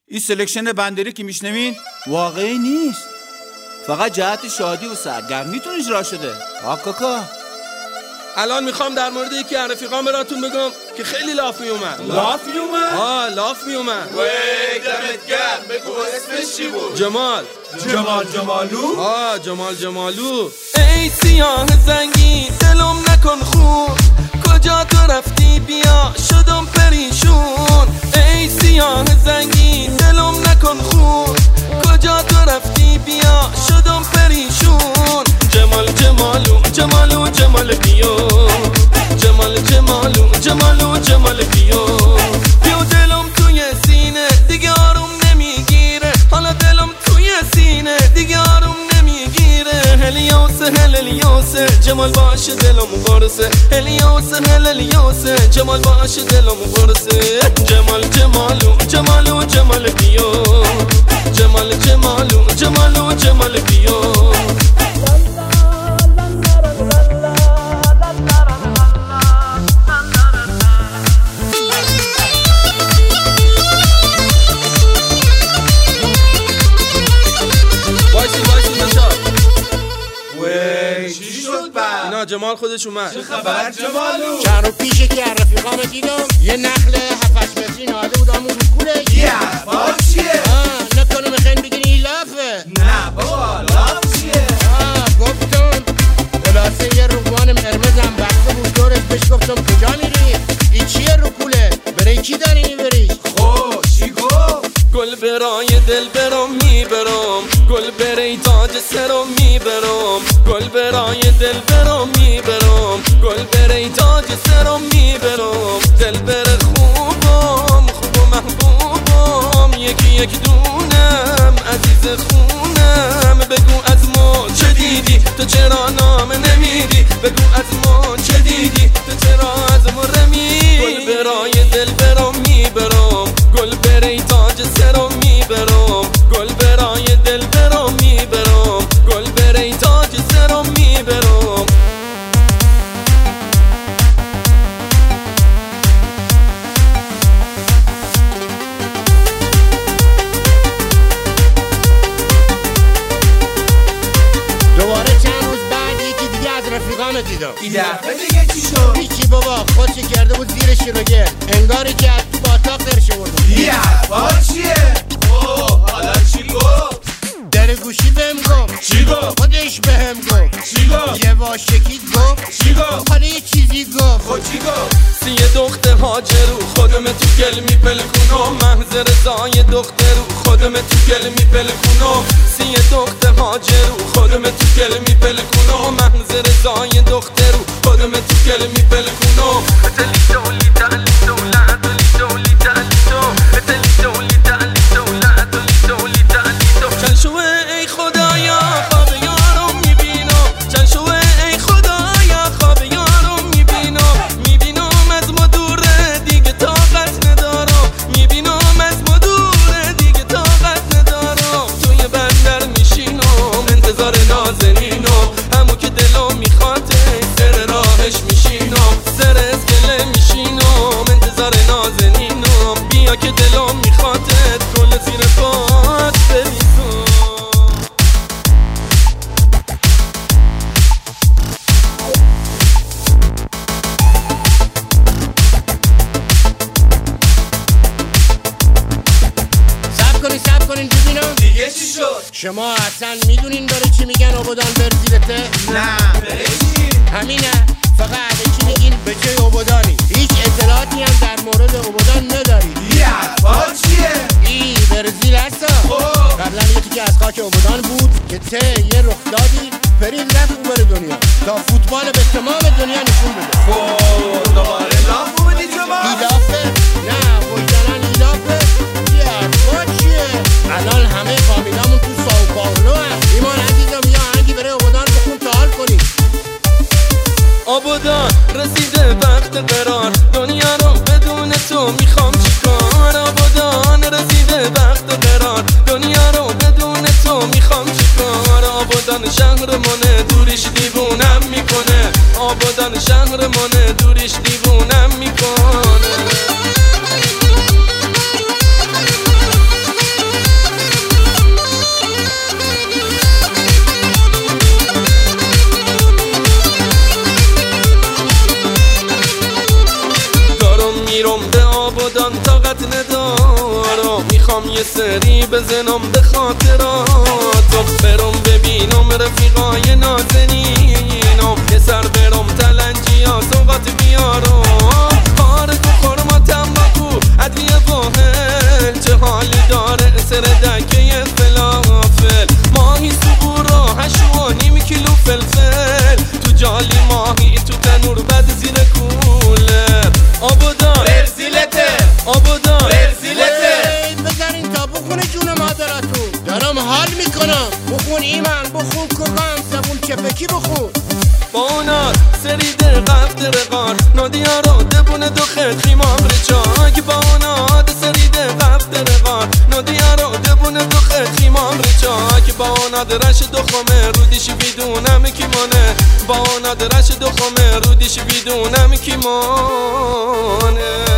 این سلکشن بندری که میشنوین واقعی نیست، فقط جهت شادی و سرگرمیتون اجرا شده. کاکا الان میخوام در مورد یکی از رفیقام براتون بگم که خیلی لاف میومد. لاف میومد؟ لاف میومد. وی دمت گرم. بگو اسمش چی بود؟ جمال جمالو. جمالو. ای سیاه زنگی دلم نکن خون، کجا تو رفتی بیا شدم پریشون. ای سیاه زنگی دلم نکن خون، کجا تو رفتی بیا شدم پریشون. جمالو جمال بیو، جمال بیو. بیو دلم توی سینه دیگه آروم نمیگیره، حالا دلم توی سینه دیگه آروم نمیگیره. هلیوسه جمال باشه دلم قرصه، هلیوسه جمال باشه دلم قرصه. جمال بیو، جمال بیو. جمال خودش اومد. چه خبر جمالو؟ چند رو پیش که رفیقامو دیدم یه نخل 7-8 متری ناده بود همون رو کوله. یه حرفا چیه؟ نکنه میخواین بگین این لافه؟ نه بابا لاف چیه؟ گفتم خلاصه یه روبان قرمزم بسته بود دورش، بهش گفتم کجا میری؟ این چیه رو کوله؟ برای کی داری میبریش؟ خب چی گفت؟ گل برای دل برم میبرم، گل برای تاج سرم میبرم، گل برای دل برم میبرم، گل برای تاج سرم میبرم. دل بر خوبم محبوبم، یکی دونم عزیز خونم. بگو از ما چه دیدی تو چرا نام نمیدی؟ بگو از ما چه دیدی تو چرا از ما رمیدی؟ گل برای دل برم میبرم، گل برای تاج سرم میبرم، گل برای دل برم میبرم، گل برای تاج سرم میبرم. دوباره چند روز بعد یکی دیگه از رفیقامو دیدم. این دفعه دیگه چی شد؟ هیچی بابا، خودش کرده بود زیر شیروگه، انگاری که از تو باطاق درشه بردم. یه حرفا چیه؟ حالا چی گفت؟ در گوشی بهم گفت. چی گفت؟ خودش بهم گفت. چی گفت؟ یه واشکید گفت. چی گفت؟ حالا یه چیزی گفت. خود چی گفت؟ سی دختر هاجرو خودم تو گل میپلکونم، محضر زای دخترو خودم تو گل میپلکونم. سی دختر هاجرو خودم تو گل میپلکونم، محضر زای دخترو خودم تو گل میپلکونم. چند شوه ای خدایا خواب یارم میبینم، چند شوه ای خدایا خواب یارم میبینم از ما دوره دیگه طاقت ندارم، میبینم از ما دوره دیگه طاقت ندارم. توی بندر میشینم انتظار نازنینم، همون که دلم میخواد سر راهش میشینم، سر اسکله میشینم انتظار نازنینم. بیا که دلم میخواد کل زیر پات بریزم. سب کنین ببینم دیگه چی شد؟ شما اصلا میدونین داره چی میگن عبودان برزیرته؟ نه برای چی؟ همینه، فقط چی میگین به جای عبودانی. هیچ اطلاعاتی هم در مورد عبودان ندارید. یه حرفا چیه؟ ای برزیل هستا. قبلا یکی که از خاک عبودان بود که یه رخدادی پرید رفت اوبر دنیا تا فوتبال به تمام دنیا نشون بده. دوباره لاف بودی جمال؟ ایلافه؟ نه وجدانن ایلافه. یه حرفا چیه؟ الان همه فامیلامون تو ساو پائولو هست. ایمان عزیزم یا آهنگی برای عبودان بخون تا حال کنی. عبودان رسیده وقت قرار، دنیا رو بدون تو میخوام چیکار. عبودان رسیده وقت قرار، دنیا رو بدون تو میخوام چیکار. عبودان شهرمونه دوریش دیوونم میکنه، عبودان شهرمونه دوریش دیوونم میکنه. دارم میخوام یه سری بزنم به خاطراتم برم ببینم رفیقای نازنینم یه سر برم تلنجی ها سوقات بیارم کار تو خورما تنباکو ادویه واحل چه حالی داره سر دکه فلافل ماهی سبورا 8.5 کیلو فلفل تو جالی ماهی تو تنور بد زیر کولر آبودان برزیلته آبودان برزیلته بذارین تا بخونه جون مادراتون دارم حال میکنم بخون ایمان بخون کقام زبون چپکی بخون بانات سری دقیق درقار نادیا رو دبونه دو خد خیمام رچاک بانات سری دقیق درقار نادیا رو دبونه دو خد خیمام رچاک بانات رش دو خمه رودیش بیدونم کی مانه بانات رش دو خمه رودیش بیدونم کی مانه